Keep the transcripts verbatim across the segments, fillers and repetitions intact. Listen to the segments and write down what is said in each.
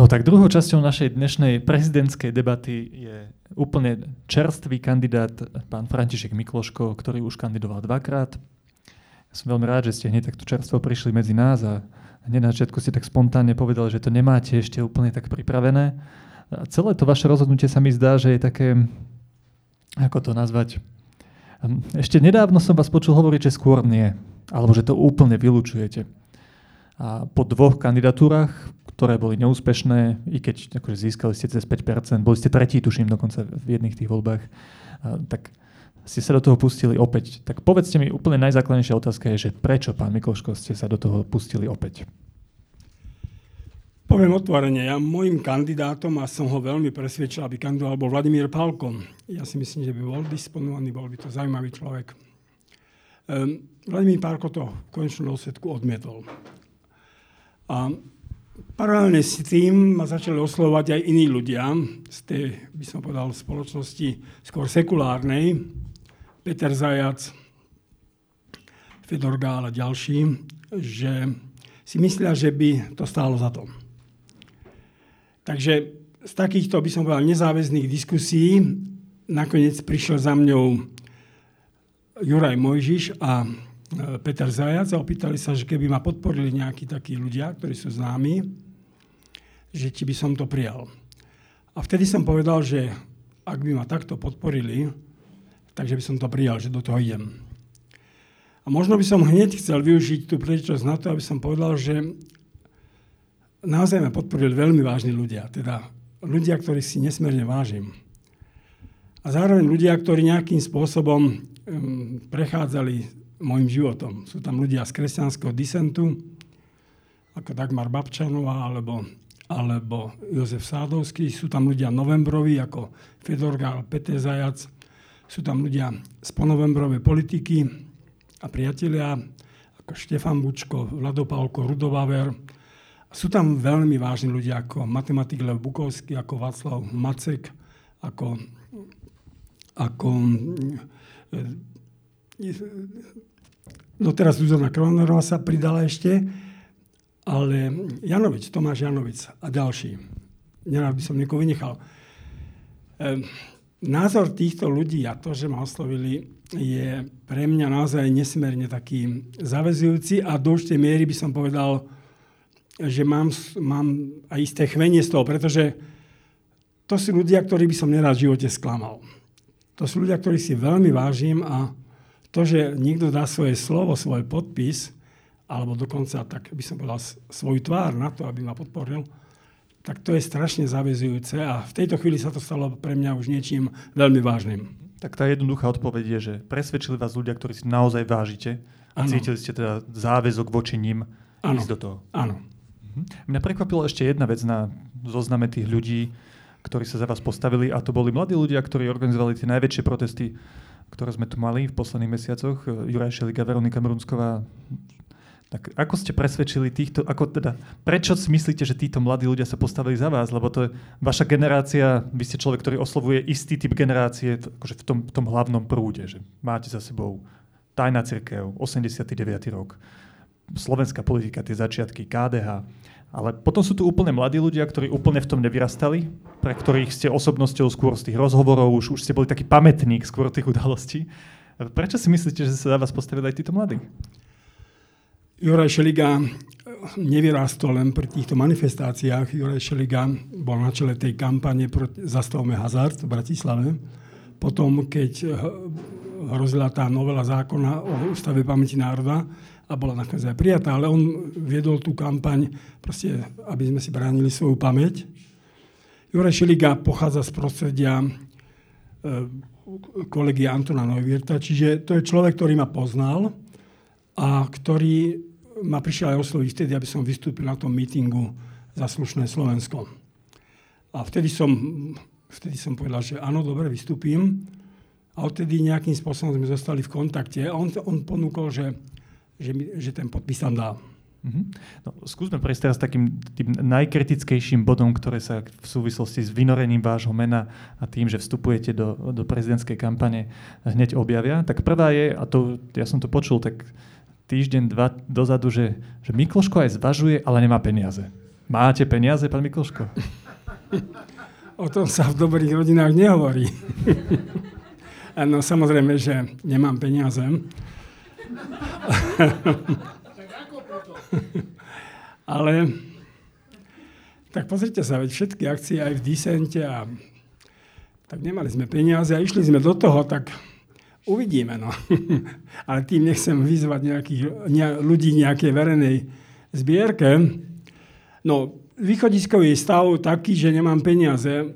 No tak druhou časťou našej dnešnej prezidentskej debaty je úplne čerstvý kandidát, pán František Mikloško, ktorý už kandidoval dvakrát. Ja som veľmi rád, že ste hneď takto čerstvo prišli medzi nás a hneď na začiatku ste tak spontánne povedali, že to nemáte ešte úplne tak pripravené. A celé to vaše rozhodnutie sa mi zdá, že je také, ako to nazvať, ešte nedávno som vás počul hovoriť, že skôr nie, alebo že to úplne vylučujete. A po dvoch kandidatúrach, ktoré boli neúspešné, i keď akože získali ste cez päť percent, boli ste tretí, tuším, dokonca v jedných tých voľbách, a, tak ste sa do toho pustili opäť. Tak povedzte mi, úplne najzákladnejšia otázka je, že prečo, pán Mikloško, ste sa do toho pustili opäť? Poviem otvorene, ja môjim kandidátom, a som ho veľmi presvedčil, aby kandidoval, bol Vladimír Pálko. Ja si myslím, že by bol disponovaný, bol by to zaujímavý človek. Um, Vladimír Pálko to v konečnom dôsledku odmietol. A paralelne s tým ma začali oslovovať aj iní ľudia z tej, by som povedal, spoločnosti skôr sekulárnej. Peter Zajac, Fedor Gál a ďalší, že si myslia, že by to stálo za to. Takže z takýchto, by som povedal, nezáväzných diskusí nakoniec prišiel za mňou Juraj Mojžiš a Peter Zajac a opýtali sa, že keby ma podporili nejakí takí ľudia, ktorí sú známi, že či by som to prijal. A vtedy som povedal, že ak by ma takto podporili, takže by som to prijal, že do toho idem. A možno by som hneď chcel využiť tú príležitosť na to, aby som povedal, že naozaj ma podporili veľmi vážni ľudia, teda ľudia, ktorých si nesmierne vážim. A zároveň ľudia, ktorí nejakým spôsobom um, prechádzali môjim životom. Sú tam ľudia z kresťanského disentu, ako Dagmar Babčanová, alebo, alebo Jozef Sádovský. Sú tam ľudia novembroví, ako Fedor Gál, Peter Zajac. Sú tam ľudia z ponovembrovej politiky a priatelia, ako Štefan Bučko, Vlado Pálko, Rudo Vaver. Sú tam veľmi vážni ľudia, ako matematik Lev Bukovský, ako Václav Macek, ako, ako no teraz Zuzana Kronerová sa pridala ešte, ale Janovič, Tomáš Janovič a ďalší. Nerád by som niekoho vynechal. E, názor týchto ľudí a to, že ma oslovili, je pre mňa naozaj nesmierne taký zaväzujúci a do určitej miery by som povedal, že mám, mám aj isté chvenie z toho, pretože to sú ľudia, ktorých by som nerád v živote sklamal. To sú ľudia, ktorých si veľmi vážim a to, že niekto dá svoje slovo, svoj podpis, alebo dokonca, tak by som povedal, svoju tvár na to, aby ma podporil, tak to je strašne zaväzujúce a v tejto chvíli sa to stalo pre mňa už niečím veľmi vážnym. Tak tá jednoduchá odpoveď je, že presvedčili vás ľudia, ktorí si naozaj vážite a ano. Cítili ste teda záväzok voči ním ano. Ísť do toho. Áno. Mhm. Mňa prekvapila ešte jedna vec na zozname tých ľudí, ktorí sa za vás postavili, a to boli mladí ľudia, ktorí organizovali tie najväčšie protesty, ktoré sme tu mali v posledných mesiacoch. Juraj Šeliga, Veronika Mrunsková. Tak ako ste presvedčili týchto, ako teda, prečo si myslíte, že títo mladí ľudia sa postavili za vás? Lebo to je vaša generácia, vy ste človek, ktorý oslovuje istý typ generácie akože v tom, v tom hlavnom prúde, že máte za sebou Tajná cirkev, osemdesiaty deviaty rok, slovenská politika, tie začiatky, ká dé há. Ale potom sú tu úplne mladí ľudia, ktorí úplne v tom nevyrastali, pre ktorých ste osobnosťou skôr z tých rozhovorov, už, už ste boli taký pamätník skôr tých udalostí. Prečo si myslíte, že sa za vás postavili aj títo mladí? Juraj Šeliga nevyrastol len pri týchto manifestáciách. Juraj Šeliga bol na čele tej kampane proti Zastavme hazard v Bratislave. Potom, keď hrozila tá novela zákona o Ústave pamäti národa, a bola nakoniec aj prijatá, ale on viedol tú kampaň, proste, aby sme si bránili svoju pamäť. Juraj Šeliga pochádza z prostredia e, kolegy Antona Neuwirtha, čiže to je človek, ktorý ma poznal a ktorý ma prišiel aj osloviť vtedy, aby som vystúpil na tom mítingu za slušné Slovensko. A vtedy som, vtedy som povedal, že áno, dobre, vystúpim. A odtedy nejakým spôsobom sme zostali v kontakte. A on, on ponúkol, že Že, mi, že ten podpis tam dá. Mm-hmm. No, skúsme prejsť teraz takým tým najkritickejším bodom, ktoré sa v súvislosti s vynorením vášho mena a tým, že vstupujete do, do prezidentskej kampane, hneď objavia. Tak prvá je, a to, ja som to počul tak týždeň, dva dozadu, že, že Mikloško aj zvažuje, ale nemá peniaze. Máte peniaze, pán Mikloško? O tom sa v dobrých rodinách nehovorí. No samozrejme, že nemám peniaze. Ale tak pozrite sa, veď všetky akcie aj v Disente a tak nemali sme peniaze a išli sme do toho, tak uvidíme, no. Ale tým nechcem vyzvať nejakých ne, ľudí nejakej verejnej zbierke. No, východiskový stav taký, že nemám peniaze,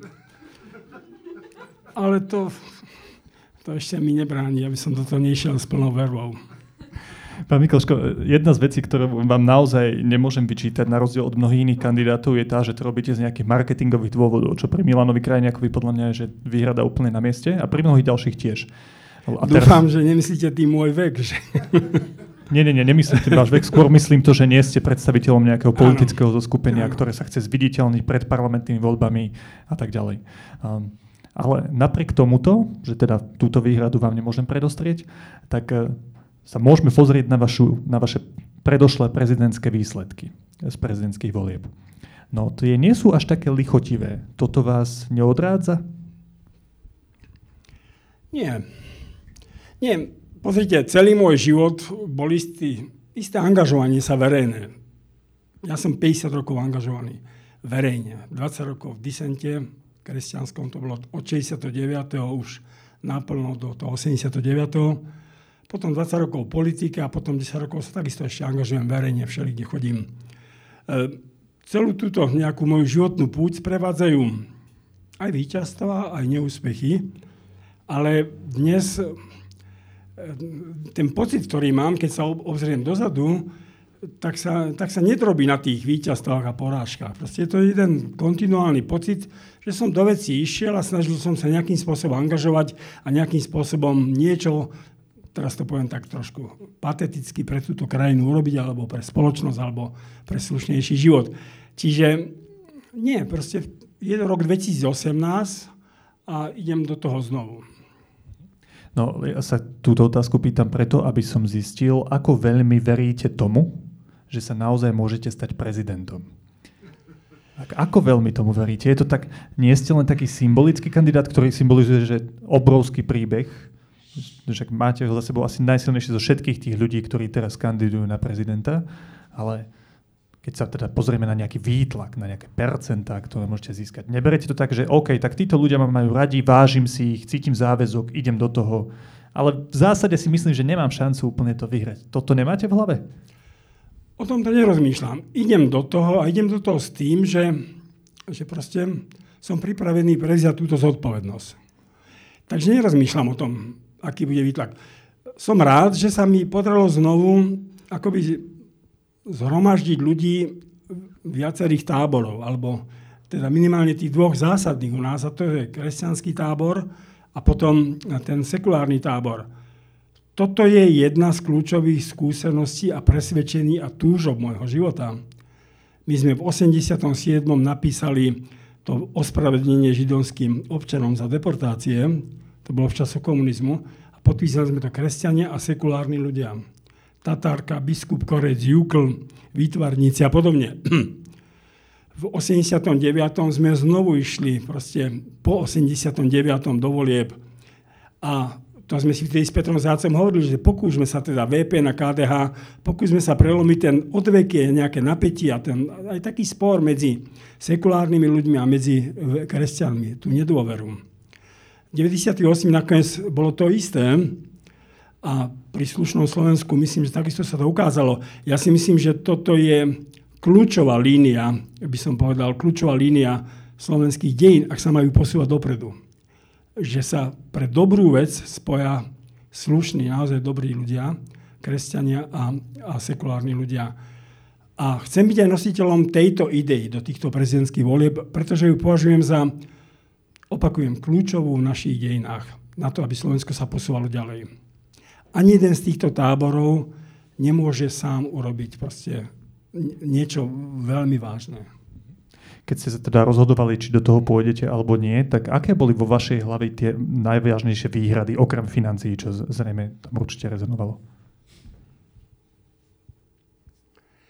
ale to, to ešte mi nebráni, aby som do toho nešiel s plnou vervou. Pán Mikloško, jedna z vecí, ktorú vám naozaj nemôžem vyčítať, na rozdiel od mnohých iných kandidátov, je tá, že to robíte z nejakých marketingových dôvodov, čo pri Milanovi Krajniakovi podľa mňa je, že výhrada úplne na mieste a pri mnohých ďalších tiež. A teraz... Dúfam, že nemyslíte tým môj vek, že... Nie, nie, nie, nemyslím tým váš vek, skôr myslím to, že nie ste predstaviteľom nejakého politického zoskupenia, ktoré sa chce zviditeľniť pred parlamentnými voľbami a tak ďalej. Um, ale napriek tomuto, že teda túto výhradu vám nemôžem predostrieť, tak uh, sa môžeme pozrieť na, vašu, na vaše predošlé prezidentské výsledky z prezidentských volieb. No, tie nie sú až také lichotivé. Toto vás neodrádza? Nie. Nie. Pozrite, celý môj život bol istý, isté angažovanie sa verejné. Ja som päťdesiat rokov angažovaný verejne. dvadsať rokov v Disente, kresťanskom, to bolo od šesťdesiatdeväť. už naplno do toho osemdesiatdeväť. Potom dvadsať rokov politika a potom desať rokov sa takisto ešte angažujem verejne, všelikde chodím. E, celú túto nejakú moju životnú púť sprevádzajú aj víťazstvá, aj neúspechy, ale dnes ten pocit, ktorý mám, keď sa obzriem dozadu, tak sa, tak sa nedrobí na tých víťazstvách a porážkach. Proste je to jeden kontinuálny pocit, že som do vecí išiel a snažil som sa nejakým spôsobom angažovať a nejakým spôsobom niečo, teraz to poviem tak trošku pateticky, pre túto krajinu urobiť, alebo pre spoločnosť, alebo pre slušnejší život. Čiže nie, proste je rok dvetisícosemnásť a idem do toho znovu. No, ja sa túto otázku pýtam preto, aby som zistil, ako veľmi veríte tomu, že sa naozaj môžete stať prezidentom. Tak ako veľmi tomu veríte? Je to tak, nie ste len taký symbolický kandidát, ktorý symbolizuje, že obrovský príbeh, že máte ho za sebou asi najsilnejšie zo všetkých tých ľudí, ktorí teraz kandidujú na prezidenta, ale keď sa teda pozrieme na nejaký výtlak, na nejaké percentá, ktoré môžete získať. Neberete to tak, že OK, tak títo ľudia ma majú radi, vážim si ich, cítim záväzok, idem do toho. Ale v zásade si myslím, že nemám šancu úplne to vyhrať. Toto nemáte v hlave? O tom to nerozmýšľam. Idem do toho a idem do toho s tým, že, že proste som pripravený prevziať túto zodpovednosť. Takže nerozmýšľam o tom, aký bude výtlak. Som rád, že sa mi podarilo znovu akoby zhromaždiť ľudí viacerých táborov, alebo teda minimálne tých dvoch zásadných u nás, a to je kresťanský tábor a potom ten sekulárny tábor. Toto je jedna z kľúčových skúseností a presvedčení a túžob môjho života. My sme v osemdesiatom siedmom napísali to ospravedlnenie židovským občanom za deportácie, to bolo v času komunizmu, a podpísali sme to kresťania a sekulárni ľudia. Tatárka, biskup, Korec, Jukl, výtvarníci a podobne. V osemdesiatom deviatom sme znovu išli proste po osemdesiatom deviatom do volieb a to sme si vtedy s Petrom Zácom hovorili, že pokúsme sa teda vé pé en a ká dé há, pokúsme sa prelomiť ten odvekie, nejaké napätie a ten, aj taký spor medzi sekulárnymi ľuďmi a medzi kresťanmi, tú nedôveru. V deväťdesiatom ôsmom nakoniec bolo to isté, a pri slušnom Slovensku myslím, že takisto sa to ukázalo. Ja si myslím, že toto je kľúčová línia, by som povedal, kľúčová línia slovenských dejín, ak sa majú posúvať dopredu. Že sa pre dobrú vec spoja slušní, naozaj dobrí ľudia, kresťania a, a sekulárni ľudia. A chcem byť aj nositeľom tejto idei do týchto prezidentských volieb, pretože ju považujem za, opakujem, kľúčovú v našich dejinách na to, aby Slovensko sa posúvalo ďalej. Ani jeden z týchto táborov nemôže sám urobiť proste niečo veľmi vážne. Keď ste sa teda rozhodovali, či do toho pôjdete alebo nie, tak aké boli vo vašej hlave tie najvážnejšie výhrady, okrem financií, čo zrejme tam určite rezonovalo?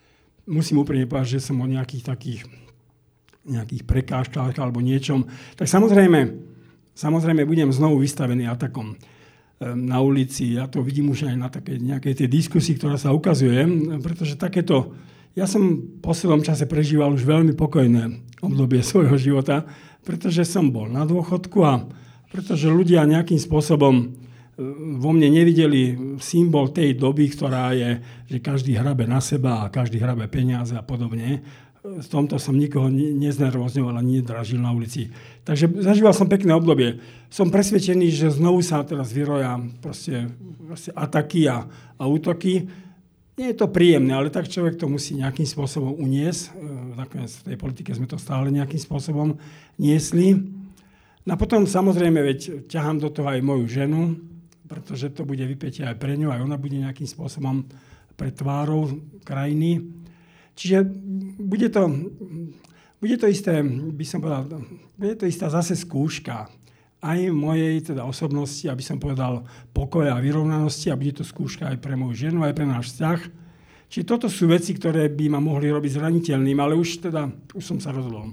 musím úprimne povedať, že som o nejakých takých nejakých prekážkach alebo niečom, tak samozrejme, samozrejme budem znovu vystavený atakom na ulici. Ja to vidím už aj na takej nejakej tej diskusii, ktorá sa ukazuje, pretože takéto, ja som v poslednom čase prežíval už veľmi pokojné obdobie svojho života, pretože som bol na dôchodku a pretože ľudia nejakým spôsobom vo mne nevideli symbol tej doby, ktorá je, že každý hrabe na seba a každý hrabe peniaze a podobne. V tomto som nikoho neznervozňoval a nedražil na ulici. Takže zažíval som pekné obdobie. Som presvedčený, že znovu sa teraz vyroja proste, proste ataky a, a útoky. Nie je to príjemné, ale tak človek to musí nejakým spôsobom uniesť. Nakoniec v tej politike sme to stále nejakým spôsobom niesli. No a potom samozrejme, veď ťahám do toho aj moju ženu, pretože to bude vypätie aj pre ňu, aj ona bude nejakým spôsobom pre tvárou krajiny. Čiže bude to, bude to isté, by som povedal, bude to istá zase skúška aj mojej teda osobnosti, aby som povedal pokoja a vyrovnanosti a bude to skúška aj pre moju ženu, aj pre náš vzťah. Čiže toto sú veci, ktoré by ma mohli robiť zraniteľným, ale už teda, už som sa rozhodol.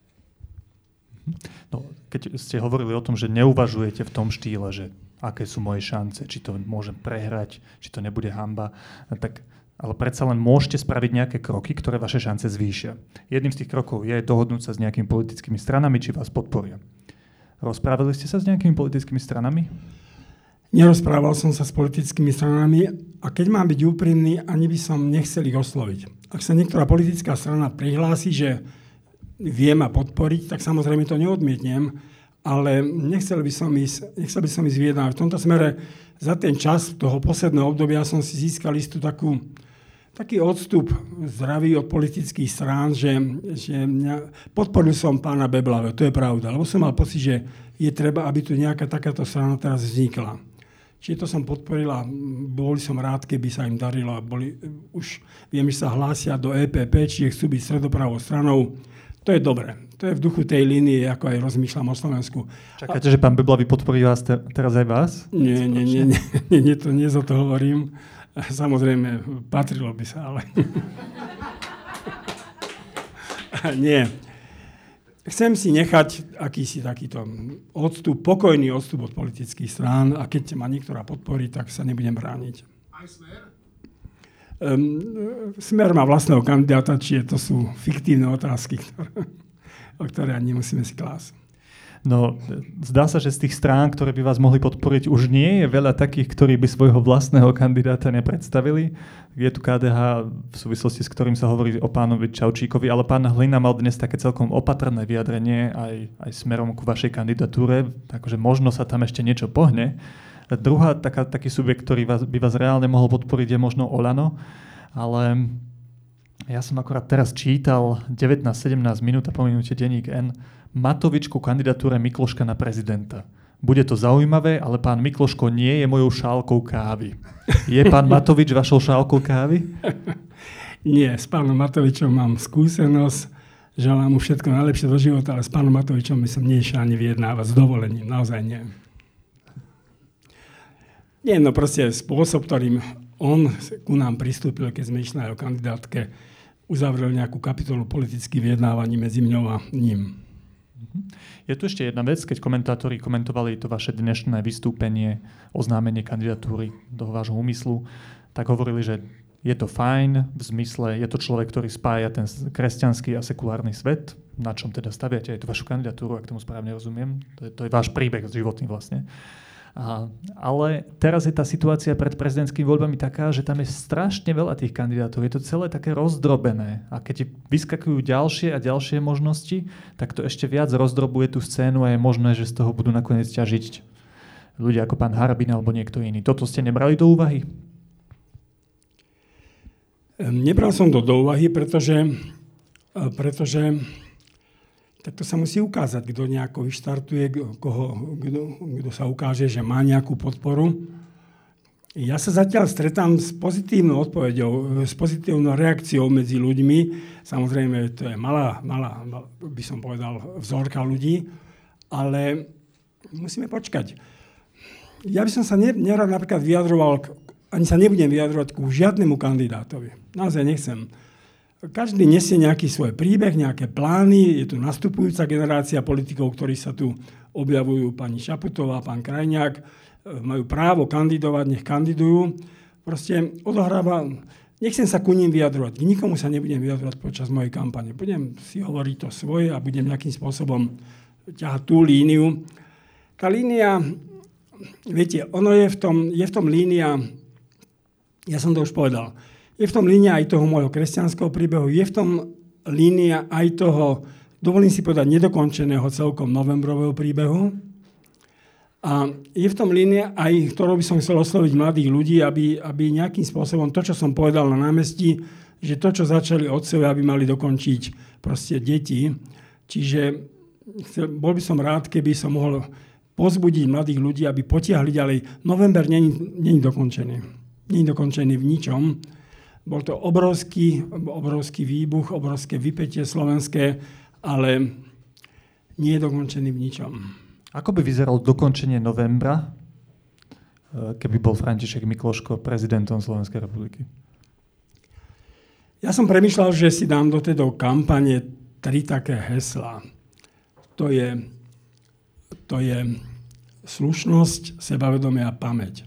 No, keď ste hovorili o tom, že neuvažujete v tom štýle, že aké sú moje šance, či to môžem prehrať, či to nebude hanba, tak, ale predsa len môžete spraviť nejaké kroky, ktoré vaše šance zvýšia. Jedným z tých krokov je dohodnúť sa s nejakými politickými stranami, či vás podporia. Rozprávali ste sa s nejakými politickými stranami? Nerozprával som sa s politickými stranami a keď mám byť úprimný, ani by som nechcel ich osloviť. Ak sa niektorá politická strana prihlási, že vie ma podporiť, tak samozrejme to neodmietnem, ale nechcel by som ísť, nechcel by som ísť vyjednávať. V tomto smere za ten čas toho posledného obdobia som si získal istú takú, taký odstup zdravý od politických strán, že, že mňa, podporil som pána Beblavého, to je pravda, lebo som mal pocit, že je treba, aby tu nejaká takáto strana teraz vznikla. Čiže to som podporil a bol som rád, keby sa im darilo. Boli, už viem, že sa hlásia do é pé pé, čiže chcú byť stredopravou stranou. To je dobre. To je v duchu tej línie, ako aj rozmýšľam o Slovensku. Čakáte, a... že pán Beblavý podporí vás te, teraz aj vás? Nie, nie, nie, nie, nie, nie, to nie za to hovorím. Samozrejme, patrilo by sa, ale... nie. Chcem si nechať akýsi takýto odstup, pokojný odstup od politických strán a keď ma niektorá podporí, tak sa nebudem brániť. Aj Smer? Um, Smer má vlastného kandidáta, čiže to sú fiktívne otázky, ktoré, o ktoré ani nemusíme si klásť. No, zdá sa, že z tých strán, ktoré by vás mohli podporiť, už nie je veľa takých, ktorí by svojho vlastného kandidáta nepredstavili. Je tu ká dé há, v súvislosti s ktorým sa hovorí o pánovi Čaučíkovi, ale pán Hlina mal dnes také celkom opatrné vyjadrenie aj, aj smerom ku vašej kandidatúre, takže možno sa tam ešte niečo pohne. A druhá taká, taký subjekt, ktorý vás, by vás reálne mohol podporiť, je možno Olano, ale ja som akorát teraz čítal devätnásť sedemnásť minút a po minúte denník N Matovič ku kandidatúre Mikloška na prezidenta. Bude to zaujímavé, ale pán Mikloško nie je mojou šálkou kávy. Je pán Matovič vašou šálkou kávy? Nie, s pánom Matovičom mám skúsenosť, želám mu všetko najlepšie do života, ale s pánom Matovičom by som nešiel ani vyjednávať s dovolením, naozaj nie. Nie, no proste spôsob, ktorým on ku nám pristúpil, keď sme išli na jeho kandidátke, uzavrel nejakú kapitolu politických vyjednávaní medzi mňou a ním. Je tu ešte jedna vec, keď komentátori komentovali to vaše dnešné vystúpenie, oznámenie kandidatúry do vášho úmyslu, tak hovorili, že je to fajn, v zmysle, je to človek, ktorý spája ten kresťanský a sekulárny svet, na čom teda staviate aj tú vašu kandidatúru, ak tomu správne rozumiem. To je, to je váš príbeh životný vlastne. A, ale teraz je tá situácia pred prezidentskými voľbami taká, že tam je strašne veľa tých kandidátov. Je to celé také rozdrobené. A keď vyskakujú ďalšie a ďalšie možnosti, tak to ešte viac rozdrobuje tú scénu a je možné, že z toho budú nakoniec ťažiť ľudia ako pán Harabin alebo niekto iný. Toto ste nebrali do úvahy? Nebral som to do úvahy, pretože, pretože tak to sa musí ukázať, kto nejako vyštartuje, koho, kto, kto sa ukáže, že má nejakú podporu. Ja sa zatiaľ stretám s pozitívnou odpoveďou, s pozitívnou reakciou medzi ľuďmi. Samozrejme, to je malá, malá, by som povedal, vzorka ľudí, ale musíme počkať. Ja by som sa nerad napríklad vyjadroval, ani sa nebudem vyjadrovať ku žiadnemu kandidátovi. Naozaj nechcem. každý nesie nejaký svoj príbeh, nejaké plány. Je tu nastupujúca generácia politikov, ktorí sa tu objavujú, pani Šaputová, pán Krajniak, majú právo kandidovať, nech kandidujú. Proste odohráva, nechcem sa ku ním vyjadrovať, k nikomu sa nebudem vyjadrovať počas mojej kampane. Budem si hovoriť to svoje a budem nejakým spôsobom ťahať tú líniu. Tá línia, viete, ono je v tom, je v tom línia, ja som to už povedal, je v tom línia aj toho môjho kresťanského príbehu, je v tom línia aj toho, dovolím si povedať, nedokončeného celkom novembrového príbehu. A je v tom línia aj, ktorou by som chcel osloviť mladých ľudí, aby, aby nejakým spôsobom to, čo som povedal na námestí, že to, čo začali otcovia, aby mali dokončiť proste deti. Čiže bol by som rád, keby som mohol pozbudiť mladých ľudí, aby potiahli ďalej. November nie je dokončený. Nie je dokončený v ničom. Bol to obrovský, obrovský výbuch, obrovské vypätie slovenské, ale nie je dokončený v ničom. Ako by vyzeralo dokončenie novembra, keby bol František Mikloško prezidentom Slovenskej republiky? Ja som premýšľal, že si dám do tejto kampane tri také heslá. To je, to je slušnosť, sebavedomie a pamäť.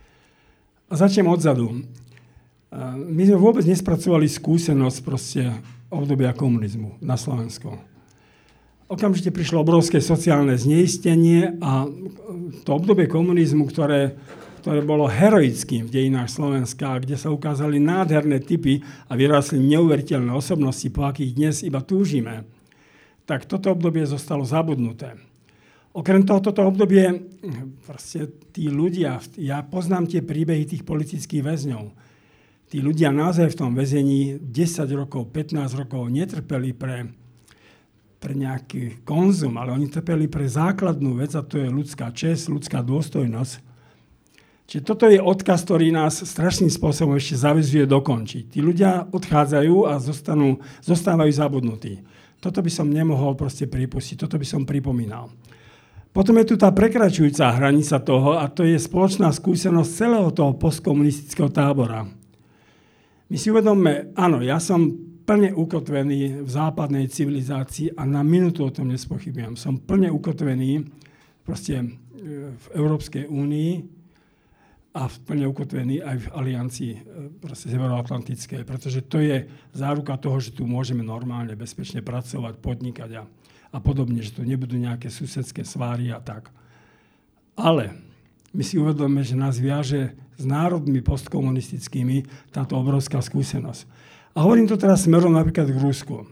A začnem odzadu. My sme vôbec nespracovali skúsenosť proste obdobia komunizmu na Slovensku. Okamžite prišlo obrovské sociálne zneistenie a to obdobie komunizmu, ktoré, ktoré bolo heroickým v dejinách Slovenska, kde sa ukázali nádherné typy a vyrastli neuveriteľné osobnosti, po akých dnes iba túžime, tak toto obdobie zostalo zabudnuté. Okrem toho, toto obdobie, proste tí ľudia, ja poznám tie príbehy tých politických väzňov. Tí ľudia naozaj v tom väzení desať rokov, pätnásť rokov netrpeli pre pre nejaký konzum, ale oni trpeli pre základnú vec a to je ľudská česť, ľudská dôstojnosť. Čiže toto je odkaz, ktorý nás strašným spôsobom ešte zaväzuje dokončiť. Tí ľudia odchádzajú a zostanú, zostávajú zabudnutí. Toto by som nemohol proste pripustiť, toto by som pripomínal. Potom je tu tá prekračujúca hranica toho a to je spoločná skúsenosť celého toho postkomunistického tábora. My si uvedomme, áno, ja som plne ukotvený v západnej civilizácii a na minútu o tom nespochybujem. Som plne ukotvený proste v Európskej únii a plne ukotvený aj v aliancii proste severoatlantickej, pretože to je záruka toho, že tu môžeme normálne, bezpečne pracovať, podnikať a, a podobne, že tu nebudú nejaké susedské sváry a tak. Ale my si uvedomíme, že nás viaže s národmi postkomunistickými táto obrovská skúsenosť. A hovorím to teraz smerom napríklad k Rusku.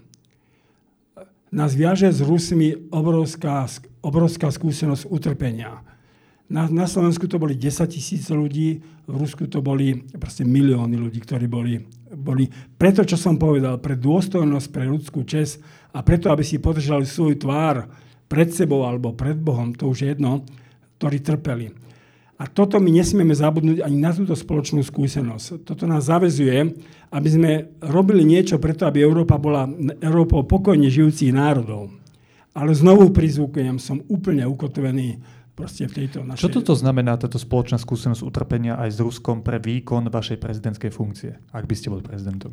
Nás viaže s Rusmi obrovská, obrovská skúsenosť utrpenia. Na, na Slovensku to boli desaťtisíc ľudí, v Rusku to boli proste milióny ľudí, ktorí boli, boli preto, čo som povedal, pre dôstojnosť, pre ľudskú česť a preto, aby si podržali svoj tvár pred sebou alebo pred Bohom, to už je jedno, ktorí trpeli. A toto my nesmieme zabudnúť ani na túto spoločnú skúsenosť. Toto nás zaväzuje, aby sme robili niečo preto, aby Európa bola Európou pokojne žijúcich národov. Ale znovu prizvukujem, som úplne ukotvený proste v tejto našej... Čo toto znamená, táto spoločná skúsenosť utrpenia aj s Ruskom pre výkon vašej prezidentskej funkcie, ak by ste boli prezidentom?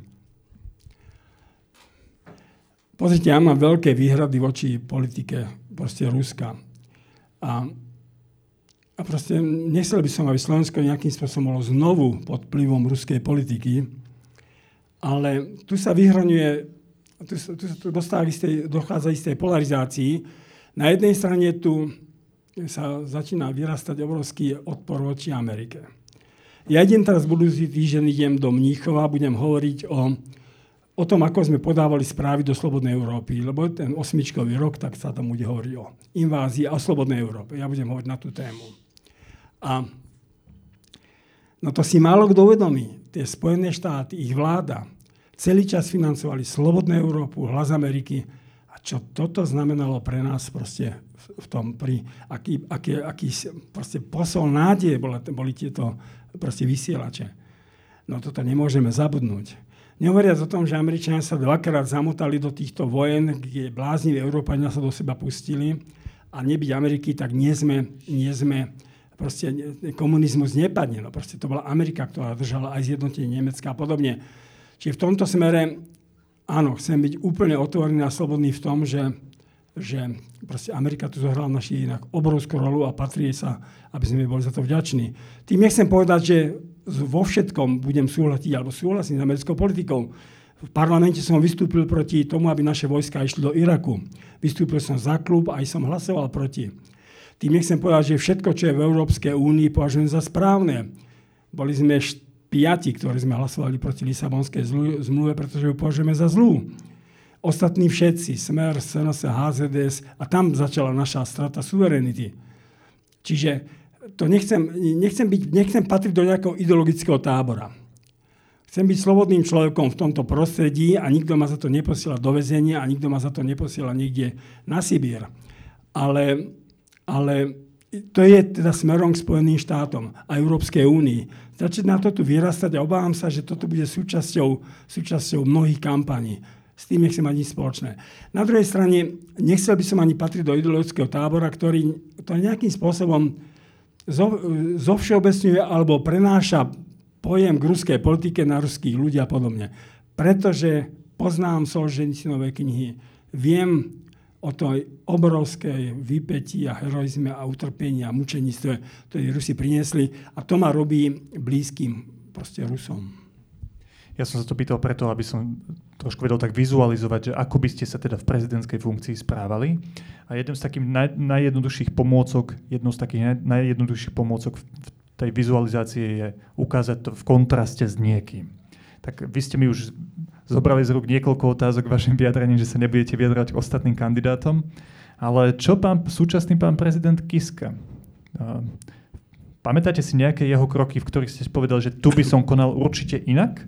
Pozrite, ja mám veľké výhrady voči politike proste Ruska. A A proste nechcel by som, aby Slovensko nejakým spôsobom bolo znovu pod vplyvom ruskej politiky, ale tu sa vyhraňuje, tu, tu, tu istej, dochádza istej polarizácii. Na jednej strane tu sa začína vyrastať obrovský odpor voči Amerike. Ja idem teraz budúci týždeň, idem do Mníchova, budem hovoriť o, o tom, ako sme podávali správy do Slobodnej Európy, lebo ten osmičkový rok, tak sa tam bude hovoriť o invázii a o Slobodnej Európe. Ja budem hovoriť na tú tému. A no to si málo kto uvedomí. Tie Spojené štáty, ich vláda, celý čas financovali Slobodnú Európu, Hlas Ameriky. A čo toto znamenalo pre nás proste v tom, pri, aký, aký, aký proste posol nádeje boli, boli tieto proste vysielače. No toto nemôžeme zabudnúť. Nehovoriac o tom, že Američania sa dvakrát zamotali do týchto vojen, kde blázniví Európania sa do seba pustili a nebyť Ameriky, tak nie sme, nie sme proste komunizmus nepadne. No proste to bola Amerika, ktorá držala aj zjednotenie Nemecka a podobne. Čiže v tomto smere áno, chcem byť úplne otvorený a slobodný v tom, že, že proste Amerika tu zohrala v našich dejinách obrovskú rolu a patrí sa, aby sme boli za to vďační. Tým nechcem povedať, že vo všetkom budem súhlasiť alebo súhlasiť s americkou politikou. V parlamente som vystúpil proti tomu, aby naše vojska išli do Iraku. Vystúpil som za klub a aj som hlasoval proti. Tým nechcem povedať, že všetko, čo je v Európskej únii, považujem za správne. Boli sme piati, ktorí sme hlasovali proti Lisabonskej zmluve, pretože ju považujeme za zlú. Ostatní všetci, Smer, es en es, há zet dé es, a tam začala naša strata suverenity. Čiže to nechcem, nechcem, byť, nechcem patriť do nejakého ideologického tábora. Chcem byť slobodným človekom v tomto prostredí a nikto ma za to neposiela do väzenia a nikto ma za to neposiela niekde na Sibír. Ale, ale to je teda smerom k Spojeným štátom a Európskej únii. Začína to tu vyrastať a obávam sa, že toto bude súčasťou, súčasťou mnohých kampaní. S tým nechcem mať nič spoločné. Na druhej strane, nechcel by som ani patriť do ideologického tábora, ktorý to nejakým spôsobom zovšeobecňuje alebo prenáša pojem k ruskej politike na ruských ľudí a podobne. Pretože poznám Solženicynové knihy, viem o tej obrovskej výpätí a heroizme a utrpení a mučenictve, ktoré Rusi priniesli, a to ma robí blízkym proste Rusom. Ja som sa to pýtal preto, aby som trošku vedel tak vizualizovať, že ako by ste sa teda v prezidentskej funkcii správali. A jeden z takých naj, najjednoduchších pomôcok, jednou z takých naj, najjednoduchších pomôcok v tej vizualizácie je ukázať to v kontraste s niekým. Tak vy ste mi už zobrali z rúk niekoľko otázok vašim vyjadrením, že sa nebudete vyjadrať k ostatným kandidátom. Ale čo pán, súčasný pán prezident Kiska? Pamätáte si nejaké jeho kroky, v ktorých ste povedali, že tu by som konal určite inak?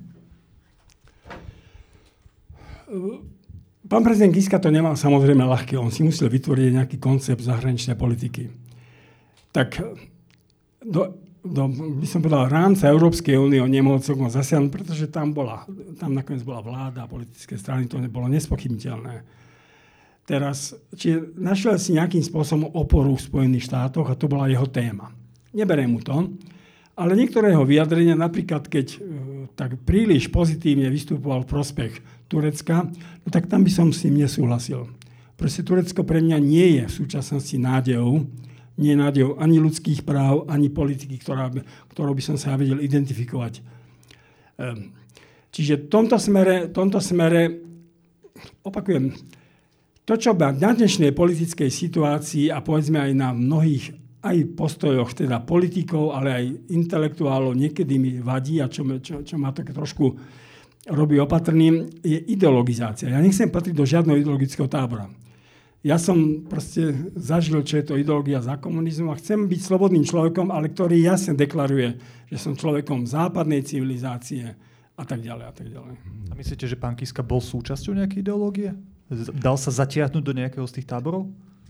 Pán prezident Kiska to nemal samozrejme ľahké. On si musel vytvoriť nejaký koncept zahraničnej politiky. Tak do, do, by som povedal, rámca Európskej únie on nemohol celkom zasiahnuť, pretože tam bola, tam nakoniec bola vláda a politické strany, to nebolo nespochybniteľné. Teraz, čiže našiel si nejakým spôsobom oporu v Spojených štátoch a to bola jeho téma. Neberiem mu to, ale niektoré jeho vyjadrenia, napríklad keď e, tak príliš pozitívne vystupoval v prospech Turecka, no tak tam by som s ním nesúhlasil. Proste Turecko pre mňa nie je v súčasnosti nádejou, nie je nádejou ani ľudských práv, ani politiky, ktorá, ktorou by som sa vedel identifikovať. Čiže v tomto smere, tomto smere opakujem, to, čo na dnešnej politickej situácii a povedzme aj na mnohých aj postojoch teda politikov, ale aj intelektuálov niekedy mi vadí a čo, čo, čo ma tak trošku robí opatrným, je ideologizácia. Ja nechcem patriť do žiadneho ideologického tábora. Ja som proste zažil, čo je to ideológia za komunizmu a chcem byť slobodným človekom, ale ktorý jasne deklaruje, že som človekom západnej civilizácie a tak ďalej a tak ďalej. A myslíte, že pán Kiska bol súčasťou nejakej ideológie? Dal sa zatiahnuť do nejakého z tých táborov?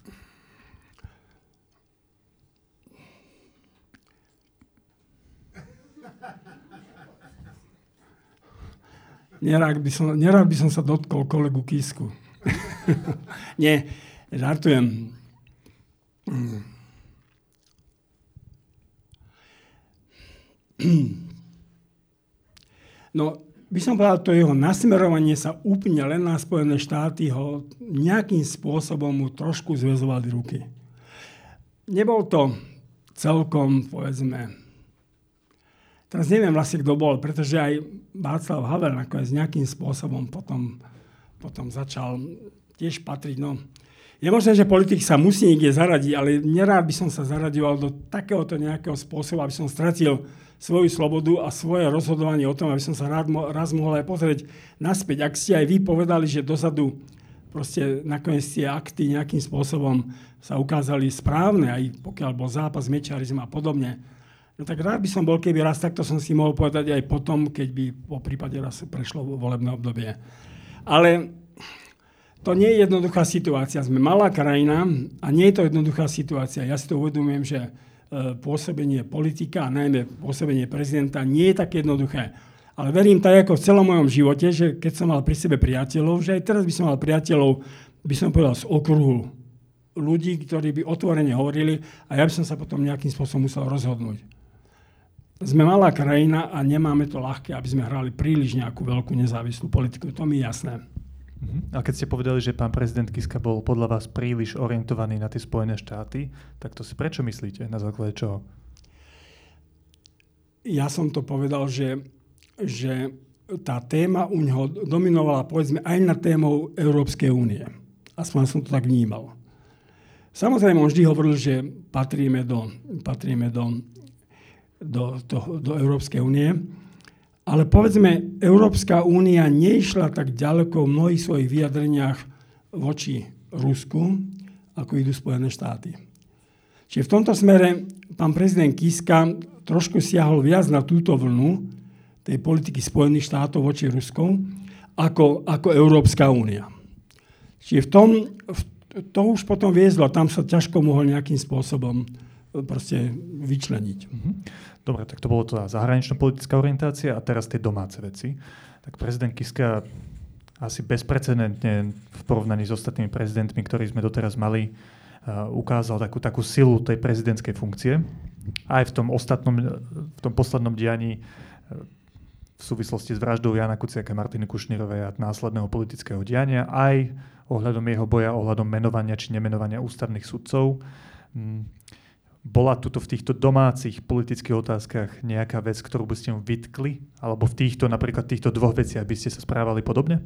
Nerád by som, nerád by som sa dotkol kolegu Kisku. Nie, žartujem. No, by som povedal, to jeho nasmerovanie sa úplne len na Spojené štáty ho nejakým spôsobom mu trošku zväzovali ruky. Nebol to celkom, povedzme, teraz neviem vlastne, kto bol, pretože aj Václav Havel nakoniec nejakým spôsobom potom, potom začal tiež patriť. No, je možné, že politik sa musí niekde zaradiť, ale nerád by som sa zaraďoval do takéhoto nejakého spôsobu, aby som stratil svoju slobodu a svoje rozhodovanie o tom, aby som sa rád, raz mohol aj pozrieť naspäť. Ak ste aj vy povedali, že dozadu proste nakoniec tie akty nejakým spôsobom sa ukázali správne, aj pokiaľ bol zápas, mečiarizm a podobne, no tak rád by som bol, keby raz takto som si mohol povedať aj potom, keď by po prípade raz prešlo volebné obdobie. Ale to nie je jednoduchá situácia. Sme malá krajina a nie je to jednoduchá situácia. Ja si to uvedomujem, že pôsobenie politika a najmä pôsobenie prezidenta nie je také jednoduché. Ale verím tak ako v celom mojom živote, že keď som mal pri sebe priateľov, že aj teraz by som mal priateľov, by som povedal, z okruhu ľudí, ktorí by otvorene hovorili a ja by som sa potom nejakým spôsobom musel rozhodnúť. Sme malá krajina a nemáme to ľahké, aby sme hrali príliš nejakú veľkú nezávislú politiku. To mi je jasné. Uh-huh. A keď ste povedali, že pán prezident Kiska bol podľa vás príliš orientovaný na tie Spojené štáty, tak to si prečo myslíte? Na základe čoho? Ja som to povedal, že, že tá téma u neho dominovala, povedzme, aj na témou Európskej únie. Aspoň som to tak vnímal. Samozrejme, on vždy hovoril, že patríme do, patríme do, do, do, do Európskej únie, ale povedzme, Európska únia neišla tak ďaleko v mnohých svojich vyjadreniach voči Rusku, ako idú Spojené štáty. Čiže v tomto smere pán prezident Kiska trošku siahol viac na túto vlnu tej politiky Spojených štátov voči Rusku, ako, ako Európska únia. Čiže v tom, to už potom viezlo, tam sa ťažko mohol nejakým spôsobom proste vyčleniť. Dobre, tak to bolo tá zahranično-politická orientácia a teraz tie domáce veci. Tak prezident Kiska asi bezprecedentne v porovnaní s ostatnými prezidentmi, ktorí sme doteraz mali, uh, ukázal takú, takú silu tej prezidentskej funkcie. Aj v tom ostatnom, v tom poslednom dianí uh, v súvislosti s vraždou Jana Kuciaka, Martiny Kušnírovej a následného politického diania, aj ohľadom jeho boja, ohľadom menovania či nemenovania ústavných sudcov. Mm. Bola tuto v týchto domácich politických otázkach nejaká vec, ktorú by ste mu vytkli? Alebo v týchto, napríklad týchto dvoch veciach by ste sa správali podobne?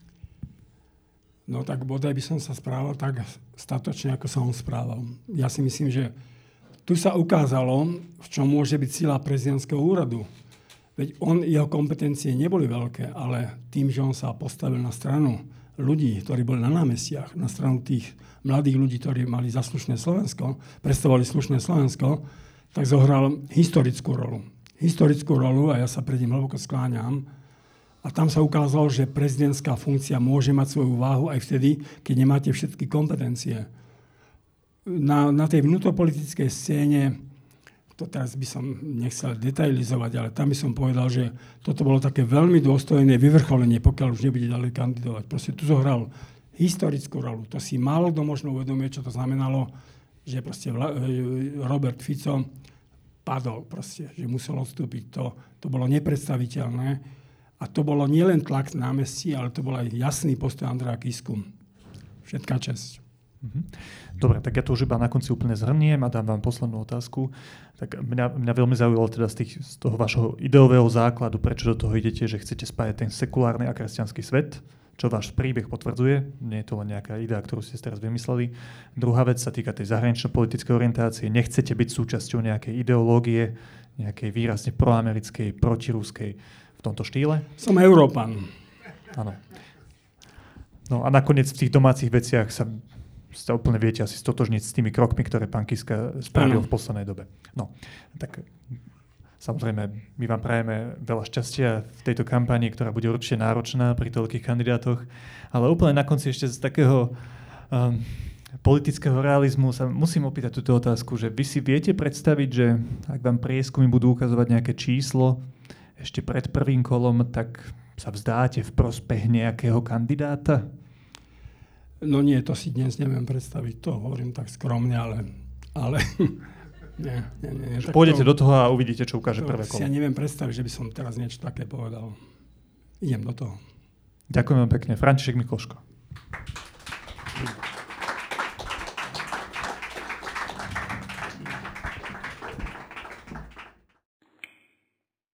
No tak bodaj by som sa správal tak statočne, ako sa on správal. Ja si myslím, že tu sa ukázalo, v čom môže byť sila prezidentského úradu. Veď on, jeho kompetencie neboli veľké, ale tým, že on sa postavil na stranu ľudí, ktorí boli na námestiach, na stranu tých mladých ľudí, ktorí mali za slušné Slovensko, predstavovali slušné Slovensko, tak zohral historickú rolu. Historickú rolu, a ja sa pred ním hlboko skláňam. A tam sa ukázalo, že prezidentská funkcia môže mať svoju váhu aj vtedy, keď nemáte všetky kompetencie. Na, na tej vnútropolitickej scéne, to teraz by som nechcel detailizovať, ale tam by som povedal, že toto bolo také veľmi dôstojné vyvrcholenie, pokiaľ už nebude ďalej kandidovať. Proste tu zohral historickú rolu. To si málo kto možno uvedomuje, čo to znamenalo, že proste Robert Fico padol proste, že musel odstúpiť. To, to bolo nepredstaviteľné. A to bolo nielen tlak na námestí, ale to bol aj jasný postoj Andreja Kisku. Všetká česť. Dobre, tak ja to už iba na konci úplne zhrniem a dám vám poslednú otázku. Tak mňa, mňa veľmi zaujalo teda z, tých, z toho vašho ideového základu, prečo do toho idete, že chcete spájať ten sekulárny a kresťanský svet, čo váš príbeh potvrdzuje. Nie je to len nejaká idea, ktorú ste teraz vymysleli. Druhá vec sa týka tej zahranično-politickej orientácie. Nechcete byť súčasťou nejakej ideológie, nejakej výrazne proamerickej, protiruskej v tomto štýle? Som Európan. Áno. No a nakoniec v tých domácich veciach sa ste úplne viete asi stotožniť s tými krokmi, ktoré pán Kiska spravil v poslednej dobe. No, tak samozrejme, my vám prajeme veľa šťastia v tejto kampanii, ktorá bude určite náročná pri toľkých kandidátoch, ale úplne na konci ešte z takého um, politického realizmu sa musím opýtať túto otázku, že vy si viete predstaviť, že ak vám prieskumy budú ukazovať nejaké číslo ešte pred prvým kolom, tak sa vzdáte v prospech nejakého kandidáta? No nie, to si dnes neviem predstaviť. To hovorím tak skromne, ale... ale nie, nie, nie. Tak pôjdete to, do toho a uvidíte, čo ukáže prvé kolo. Si ja neviem predstaviť, že by som teraz niečo také povedal. Idem do toho. Ďakujem vám pekne. František Mikloško.